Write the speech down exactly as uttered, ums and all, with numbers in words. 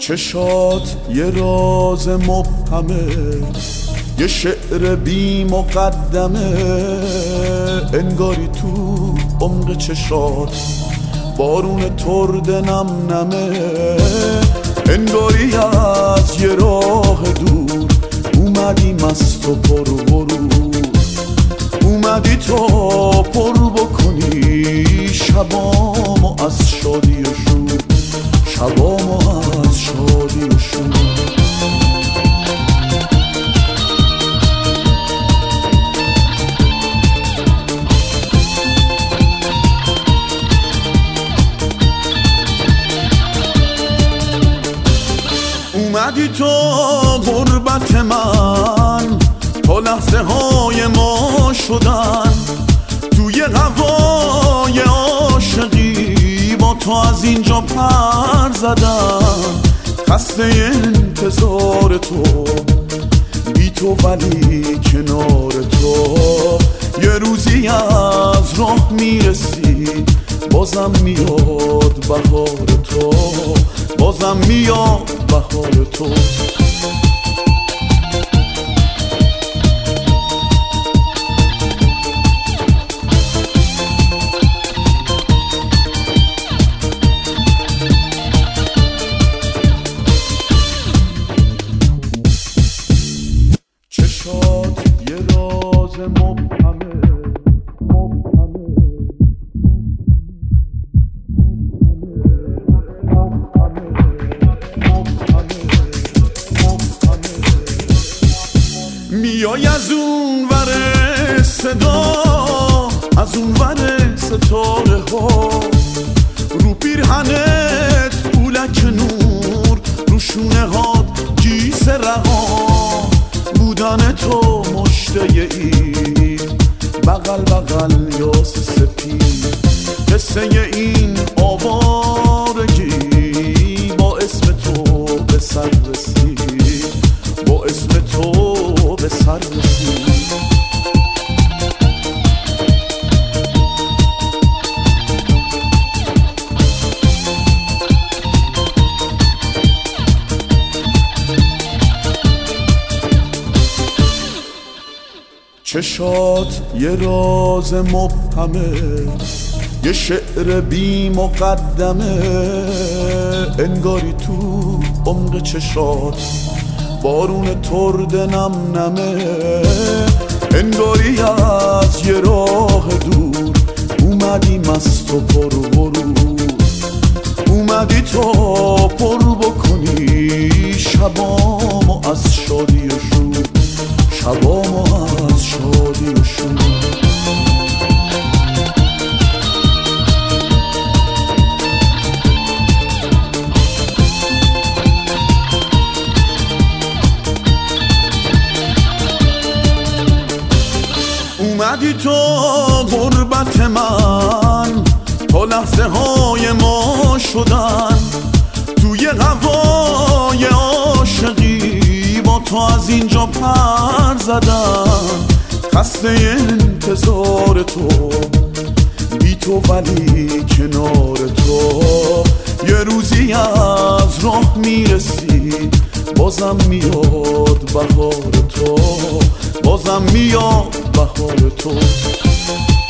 چشات یه راز مبهمه، یه شعر بی مقدمه، انگاری تو عمق چشات بارون ترد نم نمه، انگاری از یه راه دور اومدی مست و پر غرور، اومدی تا پر بکنی شبامو از شادی و شور، شبامو از شادی و شور. اومدی تو غربت من تا لحظه های ما شدن، توی هوای عاشقی با تو از اینجا پر زدم، خسته انتظار تو بی تو ولی کنار تو، یه روزی از راه میرسی بازم میاد بهار تو، بازم میاد بهار تو. چشات یه راز مبهمه، میای از اون ور صدا، از اون ور ستاره ها، رو پیرهنت پولک نور، رو شونه هات گیس رها، بودن تو مشته اید بغل بغل یاس سپید، قصه این آوارگی با اسم تو به سر رسید، با اسم تو به سر رسید. چشات یه راز مبهمه، یه شعر بی مقدمه، انگاری تو عمق چشات بارون ترد نم نمه، انگاری از یه راه دور اومدی مست و پر غرور، اومدی تا پر بکنی شبامو از شادی و شور، شبامو از شادی و شور. اومدی تو غربت من تا لحظه های ما شدن، توی هوای عاشقی با تو از اینجا پر زدم، خسته انتظار تو بی تو ولی کنار تو، یه روزی از راه میرسی بازم میاد بهار تو، بازم میاد بهار تو.